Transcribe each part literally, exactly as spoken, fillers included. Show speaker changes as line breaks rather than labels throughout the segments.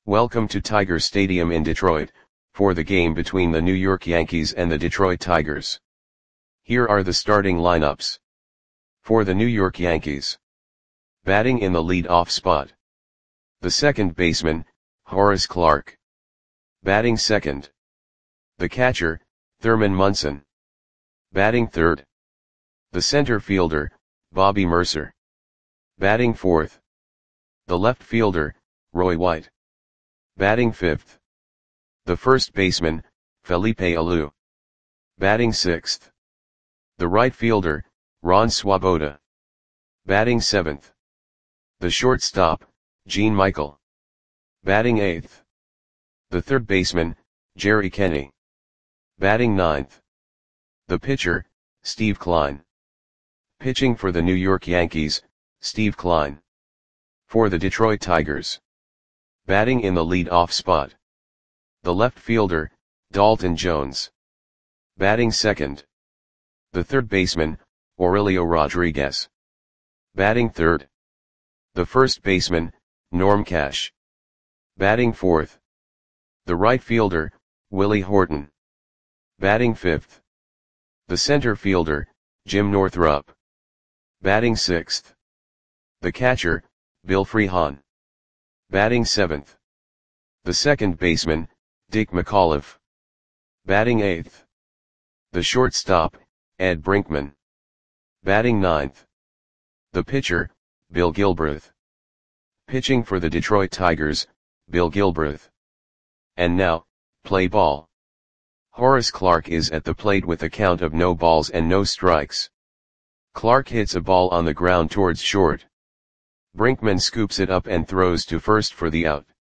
Welcome to Tiger Stadium in Detroit, for the game between the New York Yankees and the Detroit Tigers. Here are the starting lineups. For the New York Yankees. Batting in the lead-off spot. The second baseman, Horace Clarke. Batting second. The catcher, Thurman Munson. Batting third. The center fielder, Bobby Murcer. Batting fourth. The left fielder, Roy White. Batting fifth. The first baseman, Felipe Alou. Batting sixth. The right fielder, Ron Swoboda. Batting seventh. The shortstop, Gene Michael. Batting eighth. The third baseman, Jerry Kenney. Batting ninth. The pitcher, Steve Kline. Pitching for the New York Yankees, Steve Kline. For the Detroit Tigers. Batting in the lead-off spot. The left fielder, Dalton Jones. Batting second. The third baseman, Aurelio Rodriguez. Batting third. The first baseman, Norm Cash. Batting fourth. The right fielder, Willie Horton. Batting fifth. The center fielder, Jim Northrup. Batting sixth. The catcher, Bill Freehan. Batting seventh. The second baseman, Dick McAuliffe. Batting eighth. The shortstop, Ed Brinkman. Batting ninth. The pitcher, Bill Gilbreth. Pitching for the Detroit Tigers, Bill Gilbreth. And now, play ball. Horace Clarke is at the plate with a count of no balls and no strikes. Clarke hits a ball on the ground towards short. Brinkman scoops it up and throws to first for the out.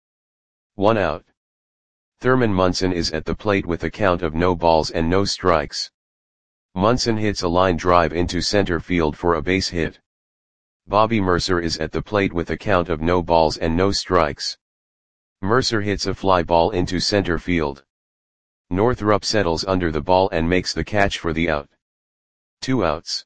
One out. Thurman Munson is at the plate with a count of no balls and no strikes. Munson hits a line drive into center field for a base hit. Bobby Murcer is at the plate with a count of no balls and no strikes. Murcer hits a fly ball into center field. Northrup settles under the ball and makes the catch for the out. Two outs.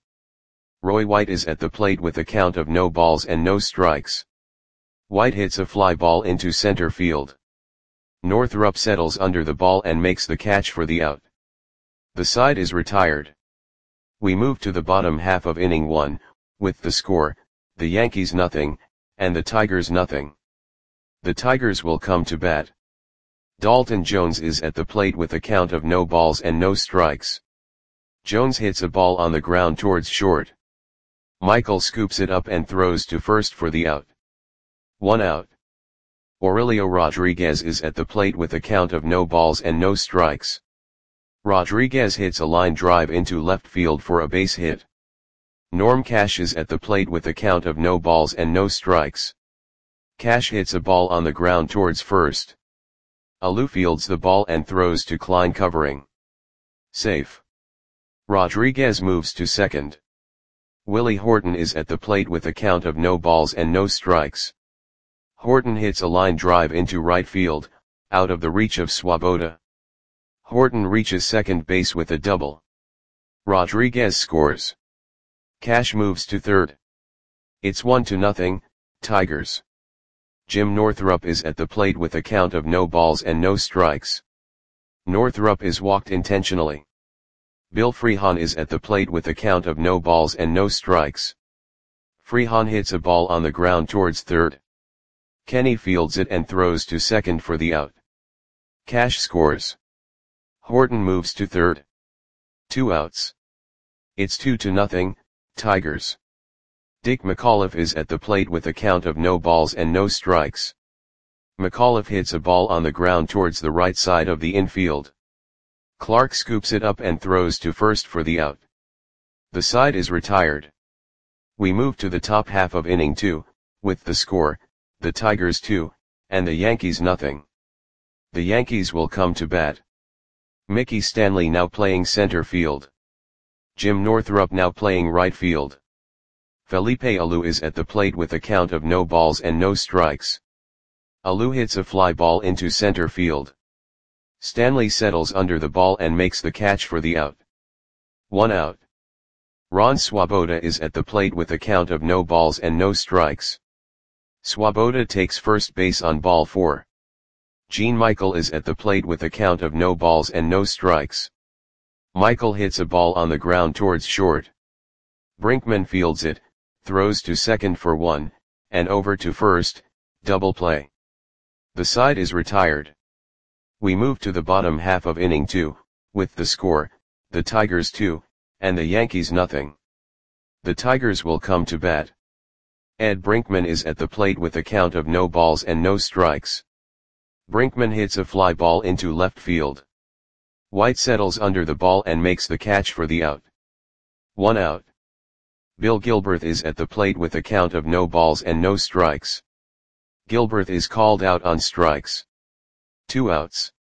Roy White is at the plate with a count of no balls and no strikes. White hits a fly ball into center field. Northrup settles under the ball and makes the catch for the out. The side is retired. We move to the bottom half of inning one, with the score, the Yankees nothing, and the Tigers nothing. The Tigers will come to bat. Dalton Jones is at the plate with a count of no balls and no strikes. Jones hits a ball on the ground towards short. Michael scoops it up and throws to first for the out. One out. Aurelio Rodriguez is at the plate with a count of no balls and no strikes. Rodriguez hits a line drive into left field for a base hit. Norm Cash is at the plate with a count of no balls and no strikes. Cash hits a ball on the ground towards first. Alou fields the ball and throws to Kline covering. Safe. Rodriguez moves to second. Willie Horton is at the plate with a count of no balls and no strikes. Horton hits a line drive into right field, out of the reach of Swoboda. Horton reaches second base with a double. Rodriguez scores. Cash moves to third. It's one to nothing, Tigers. Jim Northrup is at the plate with a count of no balls and no strikes. Northrup is walked intentionally. Bill Freehan is at the plate with a count of no balls and no strikes. Freehan hits a ball on the ground towards third. Kenney fields it and throws to second for the out. Cash scores. Horton moves to third. Two outs. It's two to nothing, Tigers. Dick McAuliffe is at the plate with a count of no balls and no strikes. McAuliffe hits a ball on the ground towards the right side of the infield. Clarke scoops it up and throws to first for the out. The side is retired. We move to the top half of inning two, with the score, the Tigers two, and the Yankees nothing. The Yankees will come to bat. Mickey Stanley now playing center field. Jim Northrup now playing right field. Felipe Alou is at the plate with a count of no balls and no strikes. Alou hits a fly ball into center field. Stanley settles under the ball and makes the catch for the out. One out. Ron Swoboda is at the plate with a count of no balls and no strikes. Swoboda takes first base on ball four. Gene Michael is at the plate with a count of no balls and no strikes. Michael hits a ball on the ground towards short. Brinkman fields it, throws to second for one, and over to first, double play. The side is retired. We move to the bottom half of inning two, with the score, the Tigers two, and the Yankees nothing. The Tigers will come to bat. Ed Brinkman is at the plate with a count of no balls and no strikes. Brinkman hits a fly ball into left field. White settles under the ball and makes the catch for the out. One out. Bill Gilberth is at the plate with a count of no balls and no strikes. Gilberth is called out on strikes. Two outs.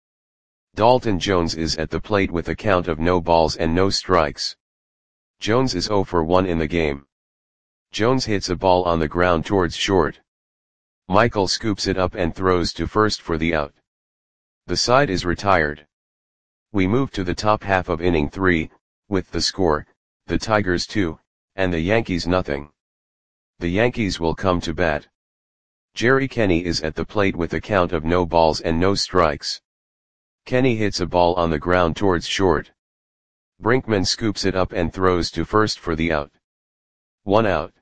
Dalton Jones is at the plate with a count of no balls and no strikes. Jones is oh for one in the game. Jones hits a ball on the ground towards short. Michael scoops it up and throws to first for the out. The side is retired. We move to the top half of inning three, with the score, the Tigers two, and the Yankees nothing. The Yankees will come to bat. Jerry Kenny is at the plate with a count of no balls and no strikes. Kenny hits a ball on the ground towards short. Brinkman scoops it up and throws to first for the out. One out.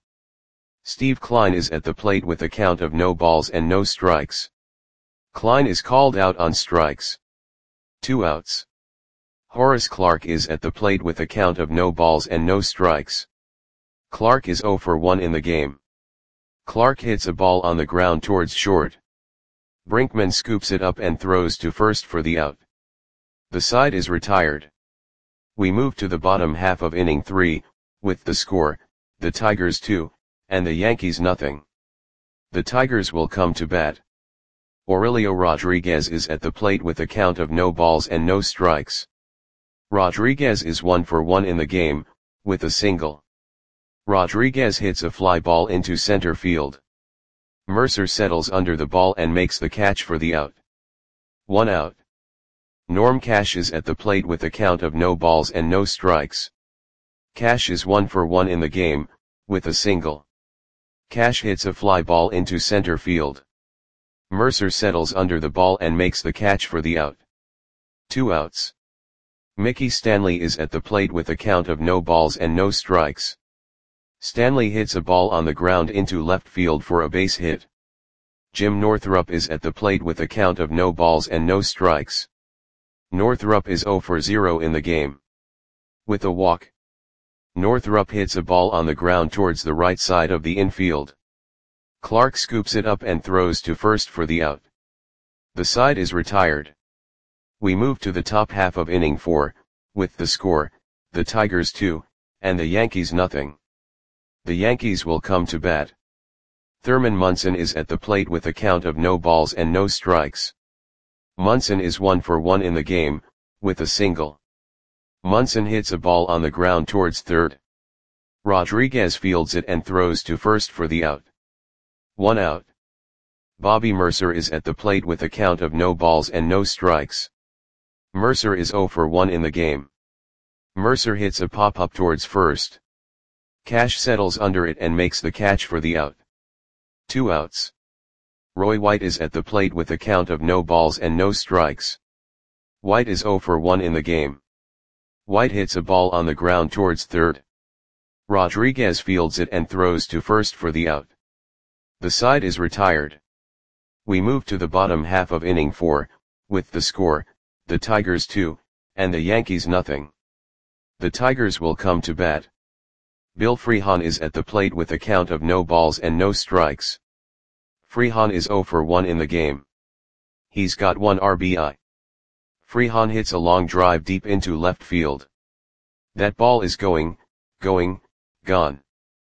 Steve Klein is at the plate with a count of no balls and no strikes. Klein is called out on strikes. Two outs. Horace Clarke is at the plate with a count of no balls and no strikes. Clarke is oh for one in the game. Clarke hits a ball on the ground towards short. Brinkman scoops it up and throws to first for the out. The side is retired. We move to the bottom half of inning three, with the score, the Tigers two, and the Yankees nothing. The Tigers will come to bat. Aurelio Rodriguez is at the plate with a count of no balls and no strikes. Rodriguez is one for one in the game, with a single. Rodriguez hits a fly ball into center field. Mercer settles under the ball and makes the catch for the out. One out. Norm Cash is at the plate with a count of no balls and no strikes. Cash is one for one in the game, with a single. Cash hits a fly ball into center field. Mercer settles under the ball and makes the catch for the out. Two outs. Mickey Stanley is at the plate with a count of no balls and no strikes. Stanley hits a ball on the ground into left field for a base hit. Jim Northrup is at the plate with a count of no balls and no strikes. Northrup is oh for zero in the game. With a walk. Northrup hits a ball on the ground towards the right side of the infield. Clarke scoops it up and throws to first for the out. The side is retired. We move to the top half of inning four, with the score, the Tigers two, and the Yankees nothing. The Yankees will come to bat. Thurman Munson is at the plate with a count of no balls and no strikes. Munson is one for one in the game, with a single. Munson hits a ball on the ground towards third. Rodriguez fields it and throws to first for the out. One out. Bobby Mercer is at the plate with a count of no balls and no strikes. Mercer is oh for one in the game. Mercer hits a pop-up towards first. Cash settles under it and makes the catch for the out. Two outs. Roy White is at the plate with a count of no balls and no strikes. White is oh for one in the game. White hits a ball on the ground towards third. Rodriguez fields it and throws to first for the out. The side is retired. We move to the bottom half of inning four, with the score, the Tigers two, and the Yankees nothing. The Tigers will come to bat. Bill Freehan is at the plate with a count of no balls and no strikes. Freehan is oh for one in the game. He's got one R B I. Freehan hits a long drive deep into left field. That ball is going, going, gone.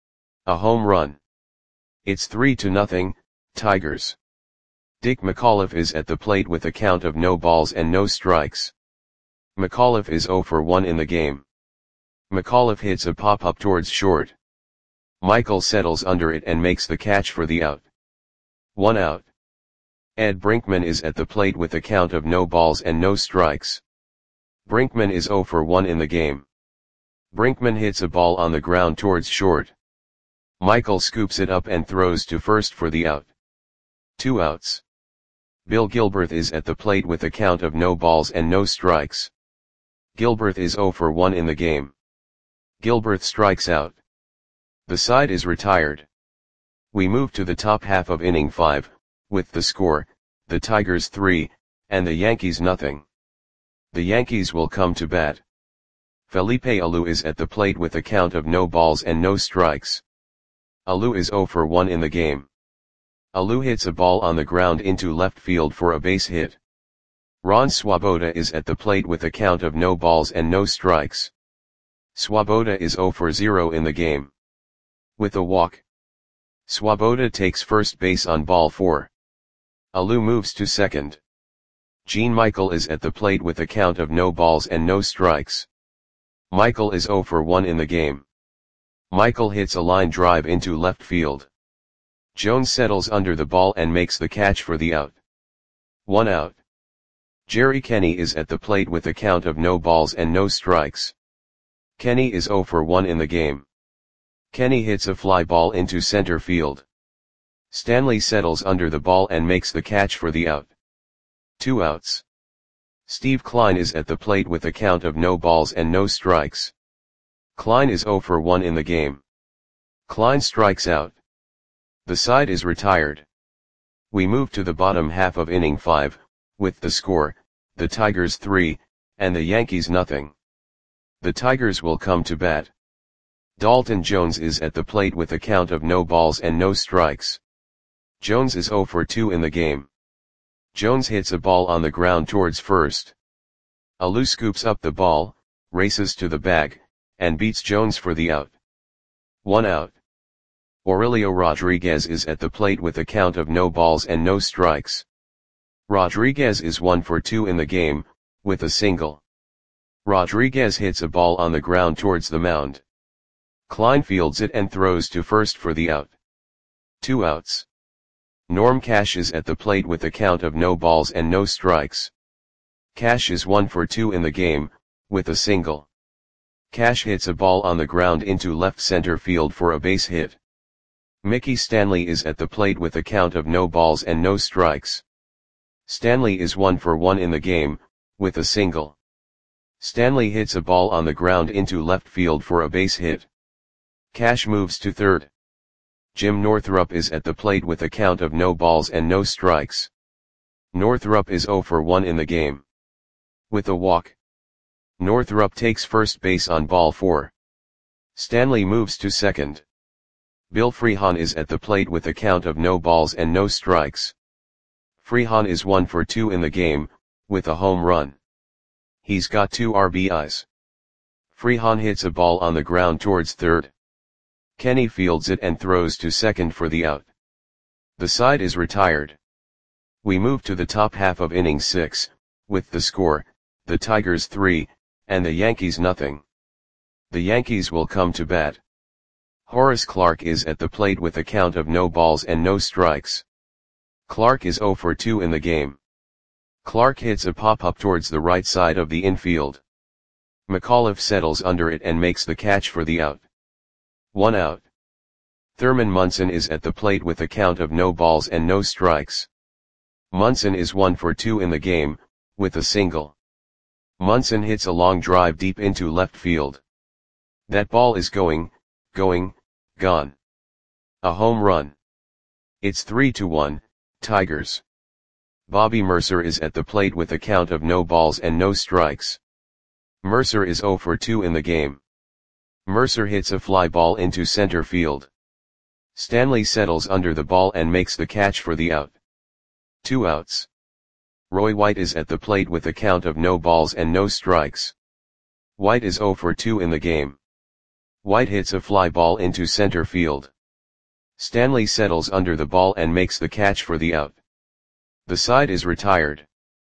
A home run. It's three to nothing, Tigers. Dick McAuliffe is at the plate with a count of no balls and no strikes. McAuliffe is oh for one in the game. McAuliffe hits a pop-up towards short. Michael settles under it and makes the catch for the out. One out. Ed Brinkman is at the plate with a count of no balls and no strikes. Brinkman is oh for one in the game. Brinkman hits a ball on the ground towards short. Michael scoops it up and throws to first for the out. Two outs. Bill Gilberth is at the plate with a count of no balls and no strikes. Gilberth is zero for one in the game. Gilberth strikes out. The side is retired. We move to the top half of inning five, with the score, the Tigers three, and the Yankees nothing. The Yankees will come to bat. Felipe Alou is at the plate with a count of no balls and no strikes. Alou is zero for one in the game. Alou hits a ball on the ground into left field for a base hit. Ron Swoboda is at the plate with a count of no balls and no strikes. Swoboda is zero for zero in the game. With a walk, Swoboda takes first base on ball four. Alou moves to second. Gene Michael is at the plate with a count of no balls and no strikes. Michael is zero for one in the game. Michael hits a line drive into left field. Jones settles under the ball and makes the catch for the out. One out. Jerry Kenny is at the plate with a count of no balls and no strikes. Kenny is zero for one in the game. Kenny hits a fly ball into center field. Stanley settles under the ball and makes the catch for the out. Two outs. Steve Klein is at the plate with a count of no balls and no strikes. Klein is zero for one in the game. Klein strikes out. The side is retired. We move to the bottom half of inning five, with the score, the Tigers three, and the Yankees nothing. The Tigers will come to bat. Dalton Jones is at the plate with a count of no balls and no strikes. Jones is zero for two in the game. Jones hits a ball on the ground towards first. Alou scoops up the ball, races to the bag, and beats Jones for the out. One out. Aurelio Rodriguez is at the plate with a count of no balls and no strikes. Rodriguez is one for two in the game, with a single. Rodriguez hits a ball on the ground towards the mound. Klein fields it and throws to first for the out. Two outs. Norm Cash is at the plate with a count of no balls and no strikes. Cash is one for two in the game, with a single. Cash hits a ball on the ground into left center field for a base hit. Mickey Stanley is at the plate with a count of no balls and no strikes. Stanley is one for one in the game, with a single. Stanley hits a ball on the ground into left field for a base hit. Cash moves to third. Jim Northrup is at the plate with a count of no balls and no strikes. Northrup is zero for one in the game. With a walk, Northrup takes first base on ball four. Stanley moves to second. Bill Freehan is at the plate with a count of no balls and no strikes. Freehan is one for two in the game, with a home run. He's got two R B Is. Freehan hits a ball on the ground towards third. Kenny fields it and throws to second for the out. The side is retired. We move to the top half of inning six, with the score, the Tigers three, and the Yankees nothing. The Yankees will come to bat. Horace Clarke is at the plate with a count of no balls and no strikes. Clarke is zero for two in the game. Clarke hits a pop-up towards the right side of the infield. McAuliffe settles under it and makes the catch for the out. One out. Thurman Munson is at the plate with a count of no balls and no strikes. Munson is one for two in the game, with a single. Munson hits a long drive deep into left field. That ball is going, going, gone. A home run. It's three to one, Tigers. Bobby Mercer is at the plate with a count of no balls and no strikes. Mercer is zero for two in the game. Mercer hits a fly ball into center field. Stanley settles under the ball and makes the catch for the out. Two outs. Roy White is at the plate with a count of no balls and no strikes. White is zero for two in the game. White hits a fly ball into center field. Stanley settles under the ball and makes the catch for the out. The side is retired.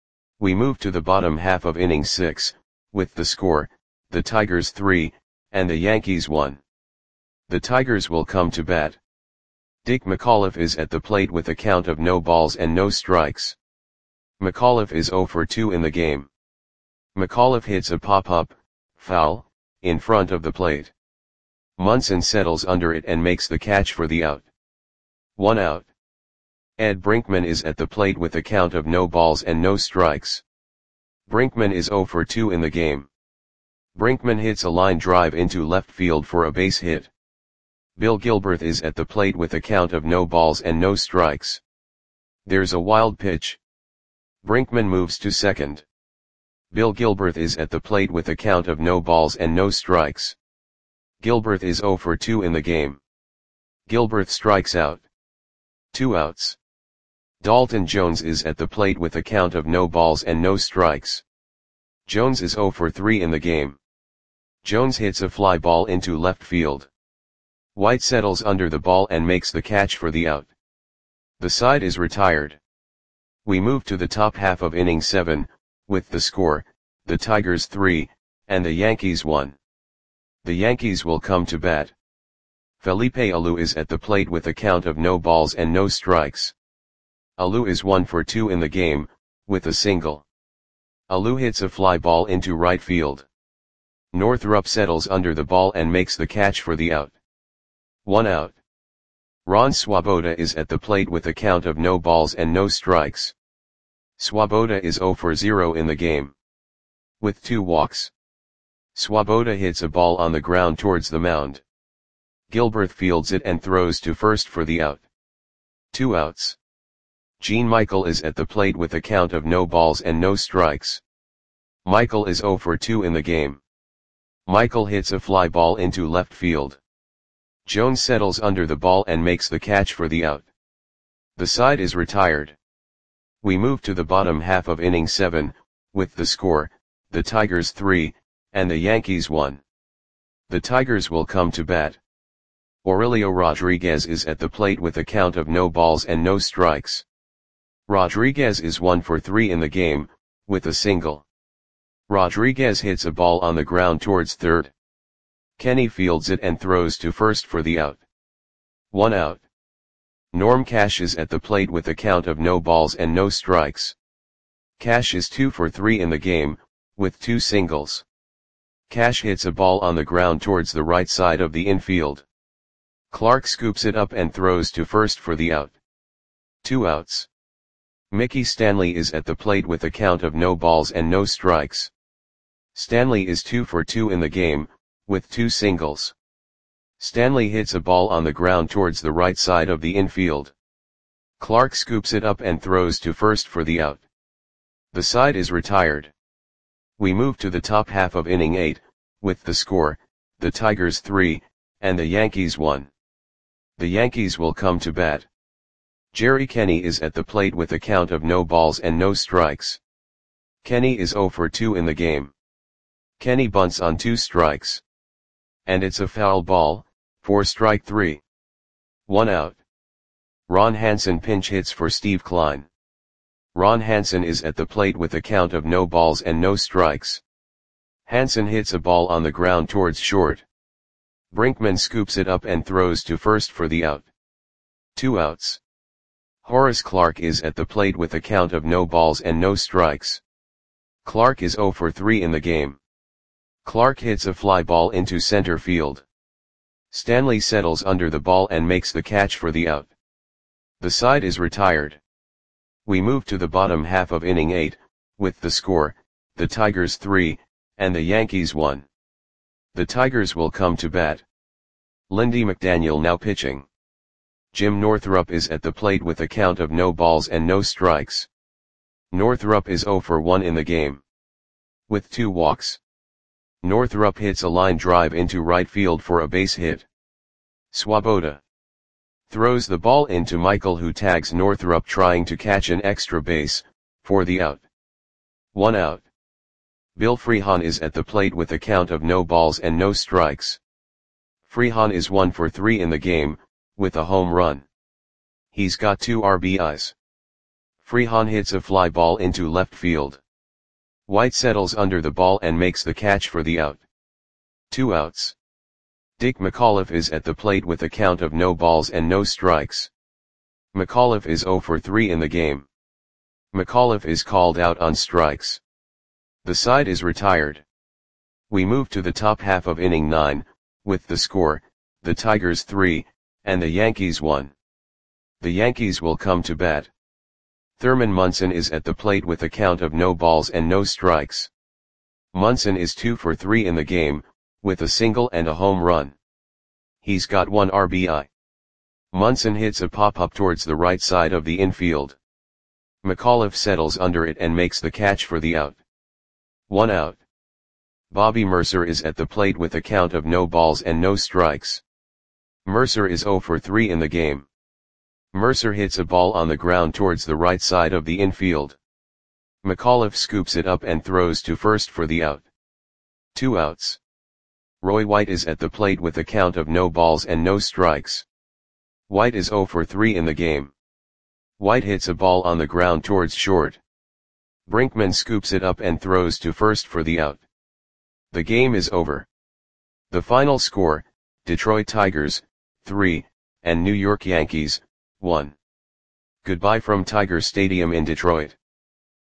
We move to the bottom half of inning six, with the score, the Tigers three, and the Yankees one. The Tigers will come to bat. Dick McAuliffe is at the plate with a count of no balls and no strikes. McAuliffe is zero for two in the game. McAuliffe hits a pop-up, foul, in front of the plate. Munson settles under it and makes the catch for the out. One out. Ed Brinkman is at the plate with a count of no balls and no strikes. Brinkman is zero for two in the game. Brinkman hits a line drive into left field for a base hit. Bill Gilberth is at the plate with a count of no balls and no strikes. There's a wild pitch. Brinkman moves to second. Bill Gilberth is at the plate with a count of no balls and no strikes. Gilberth is zero for two in the game. Gilberth strikes out. Two outs. Dalton Jones is at the plate with a count of no balls and no strikes. Jones is zero for three in the game. Jones hits a fly ball into left field. White settles under the ball and makes the catch for the out. The side is retired. We move to the top half of inning seven, with the score, the Tigers three, and the Yankees one. The Yankees will come to bat. Felipe Alou is at the plate with a count of no balls and no strikes. Alou is one for two in the game, with a single. Alou hits a fly ball into right field. Northrup settles under the ball and makes the catch for the out. One out. Ron Swoboda is at the plate with a count of no balls and no strikes. Swoboda is zero for zero in the game. With two walks. Swoboda hits a ball on the ground towards the mound. Gilberth fields it and throws to first for the out. Two outs. Gene Michael is at the plate with a count of no balls and no strikes. Michael is zero for two in the game. Michael hits a fly ball into left field. Jones settles under the ball and makes the catch for the out. The side is retired. We move to the bottom half of inning seven, with the score, the Tigers three, and the Yankees one. The Tigers will come to bat. Aurelio Rodriguez is at the plate with a count of no balls and no strikes. Rodriguez is one for three in the game, with a single. Rodriguez hits a ball on the ground towards third. Kenny fields it and throws to first for the out. One out. Norm Cash is at the plate with a count of no balls and no strikes. Cash is two for three in the game, with two singles. Cash hits a ball on the ground towards the right side of the infield. Clark scoops it up and throws to first for the out. Two outs. Mickey Stanley is at the plate with a count of no balls and no strikes. Stanley is two for two in the game, with two singles. Stanley hits a ball on the ground towards the right side of the infield. Clark scoops it up and throws to first for the out. The side is retired. We move to the top half of inning eight, with the score, the Tigers three, and the Yankees one. The Yankees will come to bat. Jerry Kenny is at the plate with a count of no balls and no strikes. Kenny is zero for two in the game. Kenny bunts on two strikes. And it's a foul ball, for strike three. One out. Ron Hansen pinch hits for Steve Klein. Ron Hansen is at the plate with a count of no balls and no strikes. Hansen hits a ball on the ground towards short. Brinkman scoops it up and throws to first for the out. Two outs. Horace Clarke is at the plate with a count of no balls and no strikes. Clarke is zero for three in the game. Clarke hits a fly ball into center field. Stanley settles under the ball and makes the catch for the out. The side is retired. We move to the bottom half of inning eight, with the score, the Tigers three, and the Yankees one. The Tigers will come to bat. Lindy McDaniel now pitching. Jim Northrup is at the plate with a count of no balls and no strikes. Northrup is zero for one in the game. With two walks. Northrup hits a line drive into right field for a base hit. Swoboda throws the ball into Michael, who tags Northrup trying to catch an extra base, for the out. One out. Bill Freehan is at the plate with a count of no balls and no strikes. Freehan is one for three in the game, with a home run. He's got two R B Is. Freehan hits a fly ball into left field. White settles under the ball and makes the catch for the out. Two outs. Dick McAuliffe is at the plate with a count of no balls and no strikes. McAuliffe is zero for three in the game. McAuliffe is called out on strikes. The side is retired. We move to the top half of inning nine, with the score, the Tigers three, and the Yankees one. The Yankees will come to bat. Thurman Munson is at the plate with a count of no balls and no strikes. Munson is two for three in the game, with a single and a home run. He's got one R B I. Munson hits a pop-up towards the right side of the infield. McAuliffe settles under it and makes the catch for the out. One out. Bobby Mercer is at the plate with a count of no balls and no strikes. Mercer is zero for three in the game. Mercer hits a ball on the ground towards the right side of the infield. McAuliffe scoops it up and throws to first for the out. Two outs. Roy White is at the plate with a count of no balls and no strikes. White is zero for three in the game. White hits a ball on the ground towards short. Brinkman scoops it up and throws to first for the out. The game is over. The final score, Detroit Tigers, three, and New York Yankees, one. Goodbye from Tiger Stadium in Detroit.